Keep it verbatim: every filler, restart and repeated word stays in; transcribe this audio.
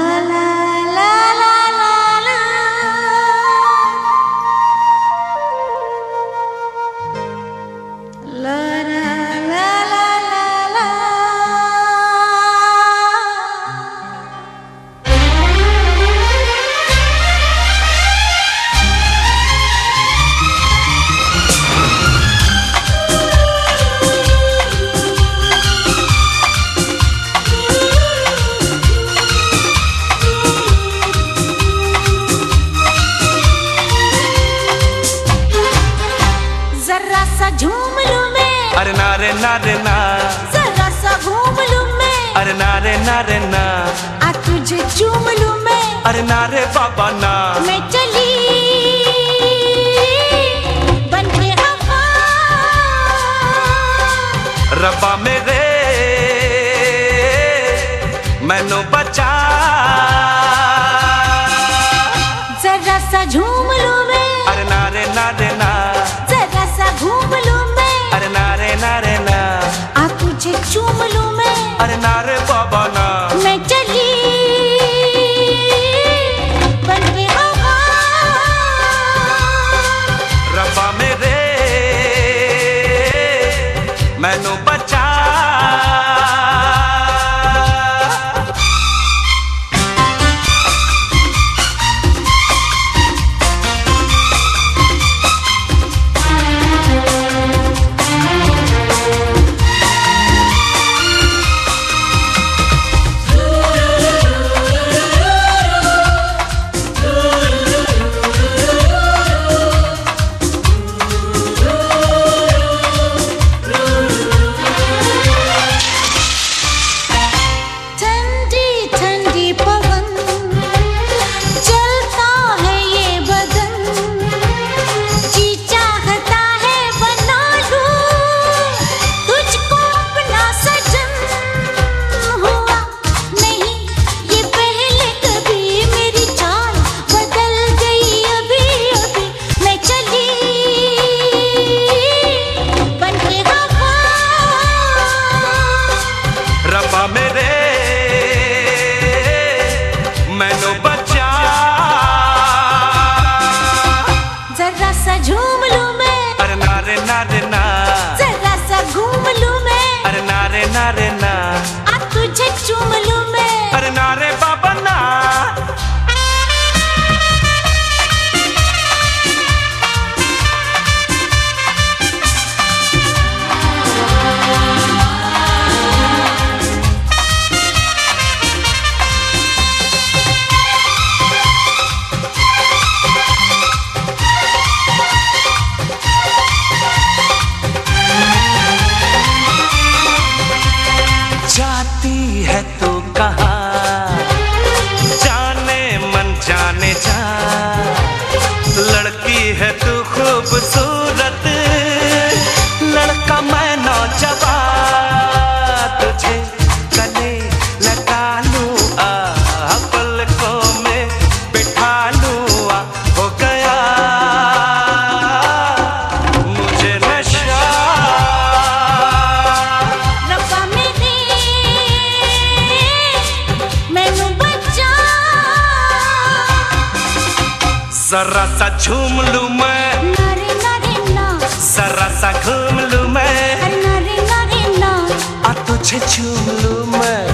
ला ला ला ला ला ला ला ला ला ला जरा सा झूम लूं मैं, अरे नारे नारे ना, जरा सा घूम लूं मैं, अरे नारे नारे ना, आ तुझे चूम लूं मैं, अरे नारे बाबा ना। मैं चली बन के हवा, रब्बा मेरे मैनू बचा, जरा सा झूम लूं मैं, अरे नारे नारे ना, जरा सा घूम लूं मैं, अरे नारे नारे ना, आ तुझे चूम लूं मैं, अरे नारे बाबा ना। मैं चली बन के हवा, रब्बा मेरे मैनू बचा। ठंडी ठंडी पवन चलता है ये बदन, जी चाहता है बना लूं तुझको अपना सजन। हुआ नहीं ये पहले कभी, मेरी चाल बदल गई अभी अभी, मैं चली बन के हवा, रब्बा मेरे मैनू बचा। जरा सा झूम लूं मैं, अरे नारे नारे ना, जरा सा घूम लूं मैं, अरे नारे नारे ना, आ तुझे चूम लूं मैं, अरे नारे बाबा ना। जाती है तू कहाँ, जाने मन जाने जा, लड़की है तू खूबसूरत, लड़का मैं नौजवान, तुझे गले लगा लूं आ, पलकों में बिठा लूं आ, हो गया मुझे नशा। रब्बा मेरे मैनू बचा, जरा सा झूम लूं मैं, नारे नारे ना, जरा सा घूम लूं मैं, नारे नारे ना, आ तुझे चूम लूं मैं।